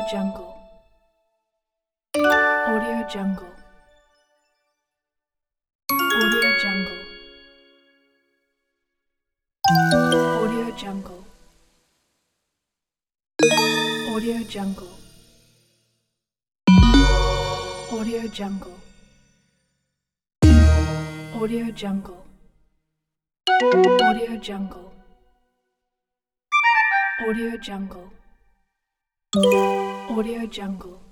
Jungle. Audio Jungle. Audio Jungle. Audio Jungle. Audio Jungle. Audio Jungle. Audio Jungle. Audio Jungle. Audio Jungle. Audio Jungle.